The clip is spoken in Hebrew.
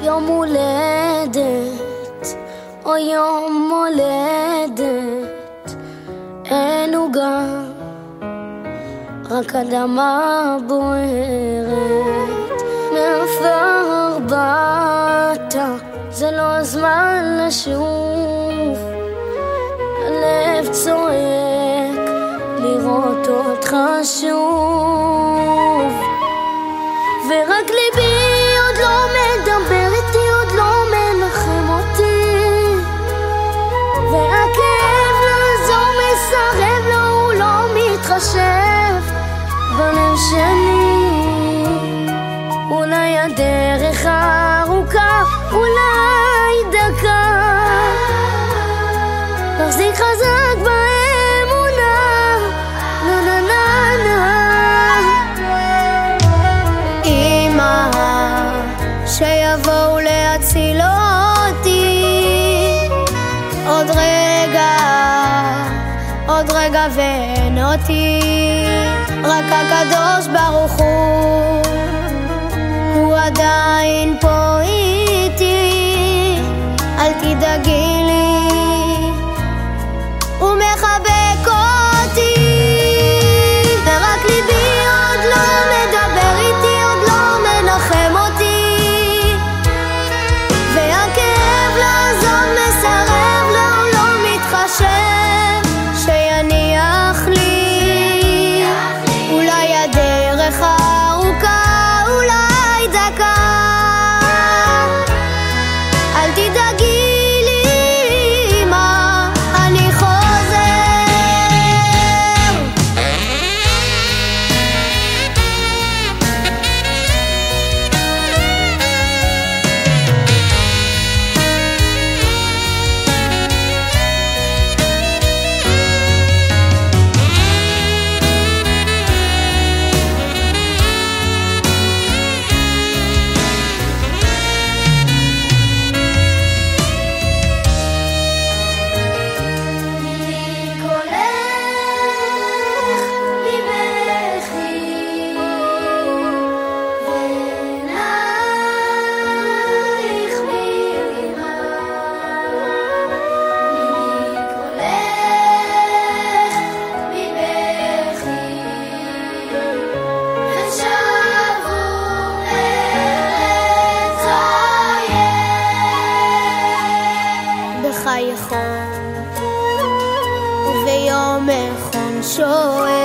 יום הולדת, או יום הולדת, אין עוגה, רק אדמה בוערת. מעפר באת, זה לא הזמן לשוב, הלב צועק לראות אותך שוב, ורק ליבי עוד לא מדבר איתי, עוד לא מנחם אותי, והכאב לעזור מסרב לו, הוא לא מתחשב בלב שלי. אולי הדרך ארוכה, אולי דקה, נחזיק חזק באמונה, נה נה נה נה. אמא, שיבואו להציל אותי, עוד רגע ואין אותי, רק הקדוש ברוך הוא עדיין פה איתי, אל תדאגי לי, הוא מחבק אותי, ורק ליבי עוד לא מדבר איתי, עוד לא מנחם אותי, והכאב לעזוב מסרב לו, הוא לא מתחשב שיניח לי, אולי הדרך ארוכה, אולי דקה, אל תדאגי לי אמא, אני חוזר. בחייכון וביום מכון שואל